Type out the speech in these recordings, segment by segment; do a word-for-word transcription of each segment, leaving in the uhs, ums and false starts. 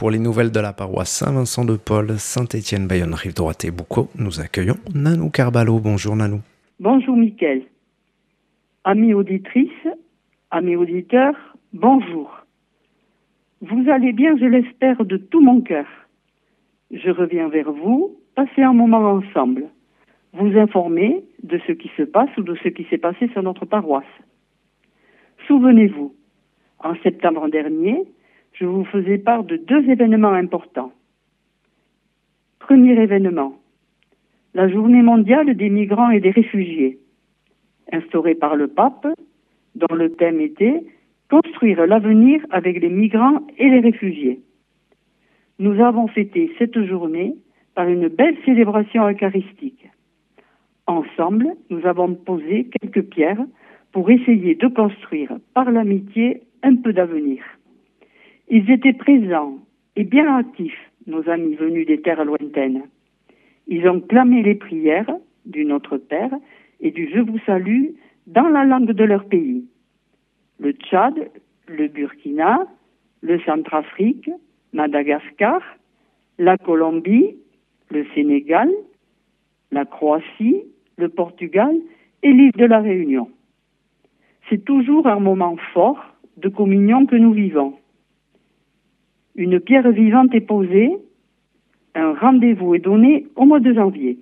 pour les nouvelles de la paroisse Saint-Vincent-de-Paul, Saint-Étienne, Bayonne, Rive-Droite et Boucau. Nous accueillons Nanou Carballo. Bonjour Nanou. Bonjour Mickaël. Amis auditrices, amis auditeurs, bonjour. Vous allez bien, je l'espère, de tout mon cœur. Je reviens vers vous, passer un moment ensemble, vous informer de ce qui se passe ou de ce qui s'est passé sur notre paroisse. Souvenez-vous, en septembre dernier, je vous faisais part de deux événements importants. Premier événement, la journée mondiale des migrants et des réfugiés, instaurée par le pape, dont le thème était « Construire l'avenir avec les migrants et les réfugiés ». Nous avons fêté cette journée par une belle célébration eucharistique. Ensemble, nous avons posé quelques pierres pour essayer de construire par l'amitié un peu d'avenir. Ils étaient présents et bien actifs, nos amis venus des terres lointaines. Ils ont clamé les prières du Notre Père et du Je vous salue dans la langue de leur pays. Le Tchad, le Burkina, le Centrafrique, Madagascar, la Colombie, le Sénégal, la Croatie, le Portugal et l'île de la Réunion. C'est toujours un moment fort de communion que nous vivons. Une pierre vivante est posée, un rendez-vous est donné au mois de janvier.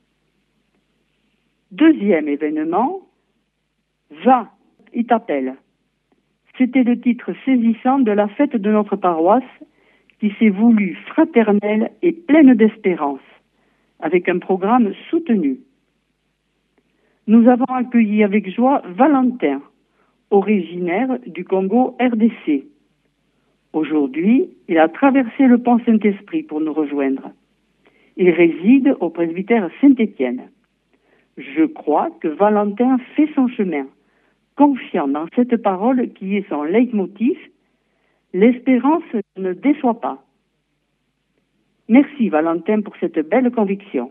Deuxième événement, Va, il t'appelle. C'était le titre saisissant de la fête de notre paroisse qui s'est voulue fraternelle et pleine d'espérance, avec un programme soutenu. Nous avons accueilli avec joie Valentin, originaire du Congo R D C. Aujourd'hui, il a traversé le pont Saint-Esprit pour nous rejoindre. Il réside au presbytère Saint-Étienne. Je crois que Valentin fait son chemin, confiant dans cette parole qui est son leitmotiv, l'espérance ne déçoit pas. Merci Valentin pour cette belle conviction.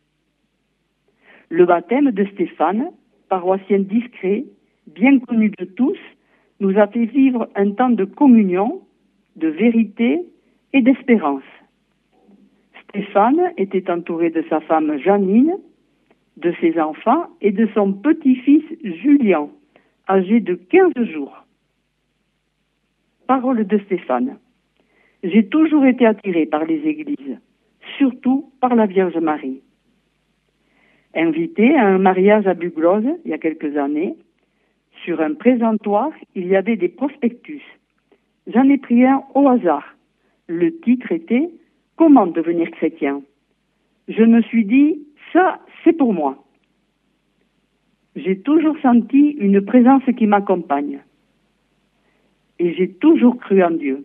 Le baptême de Stéphane, paroissien discret, bien connu de tous, nous a fait vivre un temps de communion, de vérité et d'espérance. Stéphane était entouré de sa femme Janine, de ses enfants et de son petit-fils Julien, âgé de quinze jours. Parole de Stéphane. J'ai toujours été attiré par les églises, surtout par la Vierge Marie. Invité à un mariage à Buglose il y a quelques années, sur un présentoir, il y avait des prospectus. J'en ai pris un au hasard. Le titre était « Comment devenir chrétien ?» Je me suis dit « Ça, c'est pour moi ». J'ai toujours senti une présence qui m'accompagne. Et j'ai toujours cru en Dieu.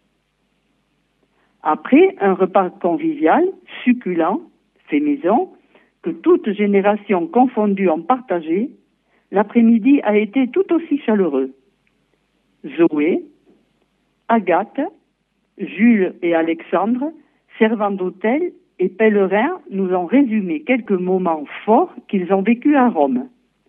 Après un repas convivial, succulent, fait maison, que toutes générations confondues ont partagé, l'après-midi a été tout aussi chaleureux. Zoé, Agathe, Jules et Alexandre, servants d'hôtel et pèlerins, nous ont résumé quelques moments forts qu'ils ont vécus à Rome.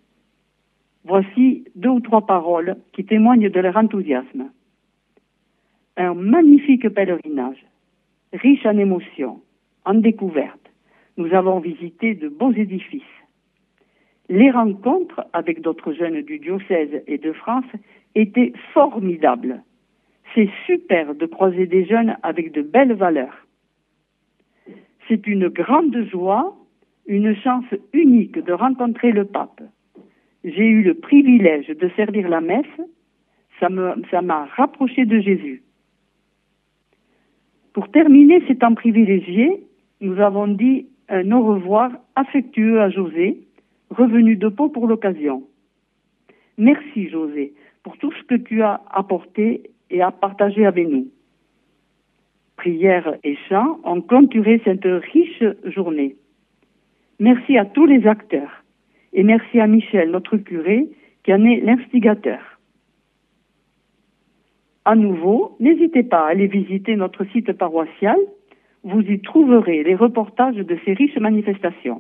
Voici deux ou trois paroles qui témoignent de leur enthousiasme. Un magnifique pèlerinage, riche en émotions, en découvertes. Nous avons visité de beaux édifices. Les rencontres avec d'autres jeunes du diocèse et de France étaient formidables. C'est super de croiser des jeunes avec de belles valeurs. C'est une grande joie, une chance unique de rencontrer le pape. J'ai eu le privilège de servir la messe, ça me, ça m'a rapproché de Jésus. Pour terminer ces temps privilégiés, nous avons dit un au revoir affectueux à José, revenu de Pau pour l'occasion. Merci José pour tout ce que tu as apporté et à partager avec nous. Prières et chants ont clôturé cette riche journée. Merci à tous les acteurs et merci à Michel, notre curé, qui en est l'instigateur. À nouveau, n'hésitez pas à aller visiter notre site paroissial. Vous y trouverez les reportages de ces riches manifestations.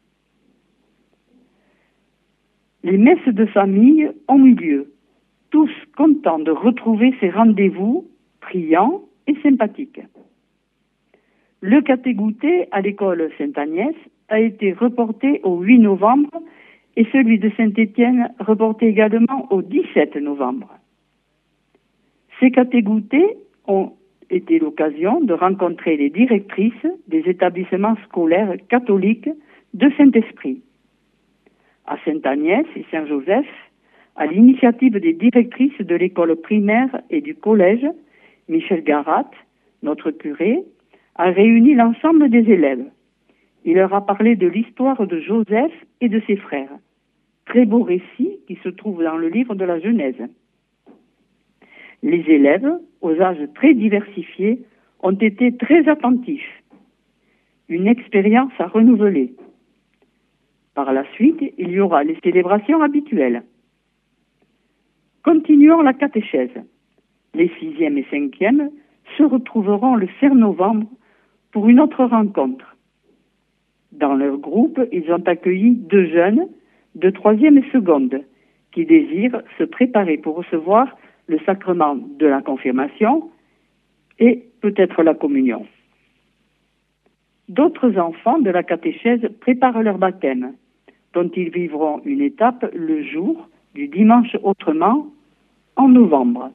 Les messes de famille ont eu lieu, tous contents de retrouver ces rendez-vous, priant, et sympathique. Le catégoûté à l'école Sainte-Agnès a été reporté au huit novembre et celui de Saint-Étienne reporté également au dix-sept novembre. Ces catégoûtés ont été l'occasion de rencontrer les directrices des établissements scolaires catholiques de Saint-Esprit. À Sainte-Agnès et Saint-Joseph, à l'initiative des directrices de l'école primaire et du collège, Michel Garat, notre curé, a réuni l'ensemble des élèves. Il leur a parlé de l'histoire de Joseph et de ses frères. Très beau récit qui se trouve dans le livre de la Genèse. Les élèves, aux âges très diversifiés, ont été très attentifs. Une expérience à renouveler. Par la suite, il y aura les célébrations habituelles. Continuons la catéchèse. Les sixièmes et cinquièmes se retrouveront le cinq novembre pour une autre rencontre. Dans leur groupe, ils ont accueilli deux jeunes de troisième et seconde qui désirent se préparer pour recevoir le sacrement de la confirmation et peut-être la communion. D'autres enfants de la catéchèse préparent leur baptême, dont ils vivront une étape le jour du dimanche autrement en novembre.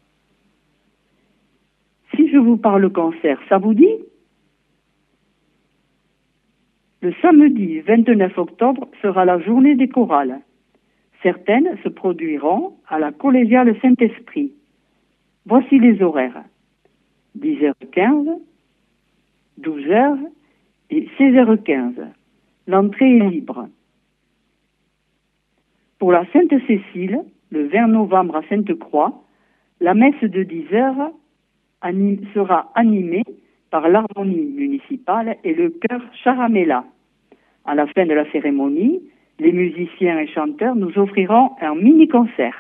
Si je vous parle concert, ça vous dit ? Le samedi vingt-neuf octobre sera la journée des chorales. Certaines se produiront à la collégiale Saint-Esprit. Voici les horaires. dix heures quinze, douze heures et seize heures quinze. L'entrée est libre. Pour la Sainte-Cécile, le vingt novembre à Sainte-Croix, la messe de dix heures anim- sera animée par l'harmonie municipale et le chœur Charamela. À la fin de la cérémonie, les musiciens et chanteurs nous offriront un mini-concert.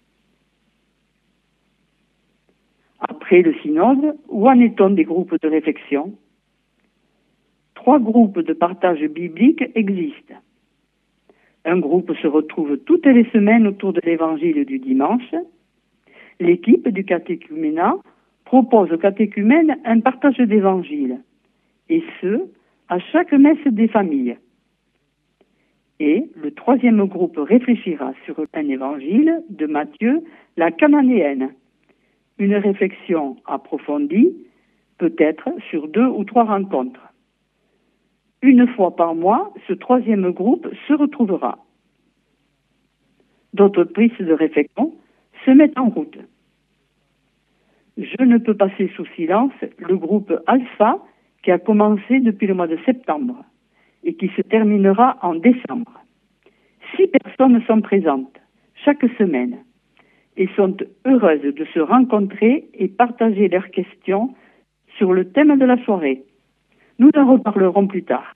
Après le synode, où en est-on des groupes de réflexion ? Trois groupes de partage biblique existent. Un groupe se retrouve toutes les semaines autour de l'évangile du dimanche. L'équipe du catéchuménat propose aux catéchumènes un partage d'évangile, et ce, à chaque messe des familles. Et le troisième groupe réfléchira sur un évangile de Matthieu, la Cananéenne. Une réflexion approfondie, peut-être sur deux ou trois rencontres. Une fois par mois, ce troisième groupe se retrouvera. D'autres prises de réflexion se mettent en route. Je ne peux passer sous silence le groupe Alpha qui a commencé depuis le mois de septembre et qui se terminera en décembre. Six personnes sont présentes chaque semaine et sont heureuses de se rencontrer et partager leurs questions sur le thème de la soirée. Nous en reparlerons plus tard.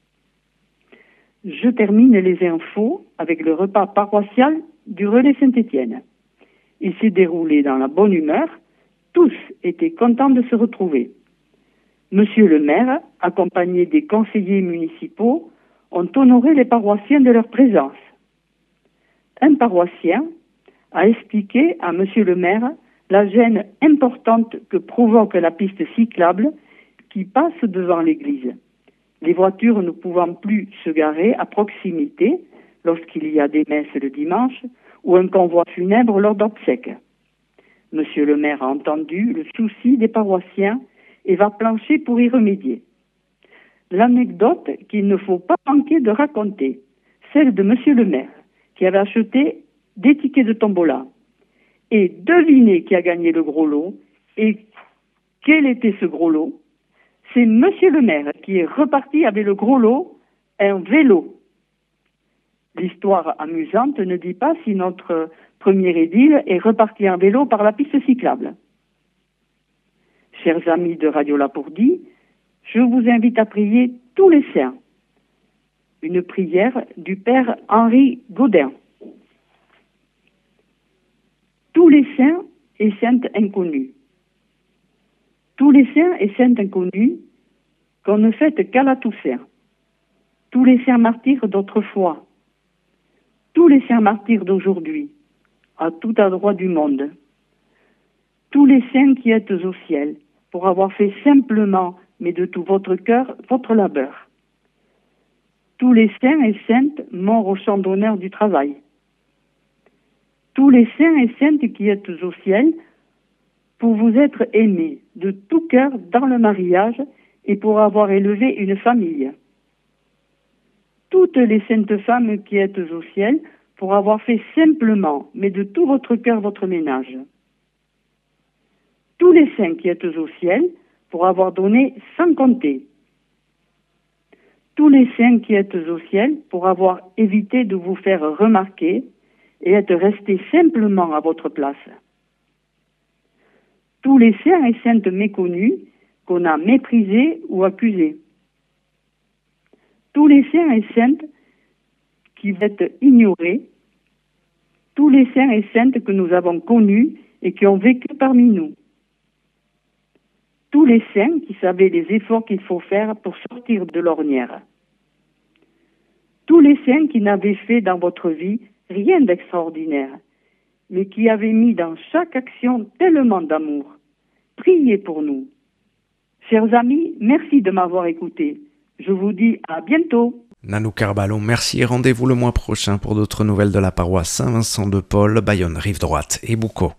Je termine les infos avec le repas paroissial du Relais Saint-Étienne. Il s'est déroulé dans la bonne humeur. Tous étaient contents de se retrouver. Monsieur le maire, accompagné des conseillers municipaux, ont honoré les paroissiens de leur présence. Un paroissien a expliqué à monsieur le maire la gêne importante que provoque la piste cyclable qui passe devant l'église. Les voitures ne pouvant plus se garer à proximité lorsqu'il y a des messes le dimanche ou un convoi funèbre lors d'obsèques. Monsieur le maire a entendu le souci des paroissiens et va plancher pour y remédier. L'anecdote qu'il ne faut pas manquer de raconter, celle de monsieur le maire, qui avait acheté des tickets de tombola. Et devinez qui a gagné le gros lot. Et quel était ce gros lot ? C'est monsieur le maire qui est reparti avec le gros lot, un vélo. L'histoire amusante ne dit pas si notre premier édile est reparti en vélo par la piste cyclable. Chers amis de Radio Lapourdie, je vous invite à prier tous les saints. Une prière du Père Henri Gaudin. Tous les saints et saintes inconnus. Tous les saints et saintes inconnus qu'on ne fête qu'à la Toussaint. Tous les saints martyrs d'autrefois. Tous les saints martyrs d'aujourd'hui, à tout endroit du monde. Tous les saints qui êtes au ciel, pour avoir fait simplement, mais de tout votre cœur, votre labeur. Tous les saints et saintes morts au champ d'honneur du travail. Tous les saints et saintes qui êtes au ciel, pour vous être aimés de tout cœur dans le mariage et pour avoir élevé une famille. Toutes les saintes femmes qui êtes au ciel, pour avoir fait simplement, mais de tout votre cœur, votre ménage. Tous les saints qui êtes au ciel, pour avoir donné sans compter. Tous les saints qui êtes au ciel, pour avoir évité de vous faire remarquer et être restés simplement à votre place. Tous les saints et saintes méconnus qu'on a méprisés ou accusés. Tous les saints et saintes qui vont être ignorés. Tous les saints et saintes que nous avons connus et qui ont vécu parmi nous. Tous les saints qui savaient les efforts qu'il faut faire pour sortir de l'ornière. Tous les saints qui n'avaient fait dans votre vie rien d'extraordinaire, mais qui avaient mis dans chaque action tellement d'amour. Priez pour nous. Chers amis, merci de m'avoir écouté. Je vous dis à bientôt. Nanou Carballo, merci et rendez-vous le mois prochain pour d'autres nouvelles de la paroisse Saint-Vincent de Paul, Bayonne, Rive-Droite et Boucau.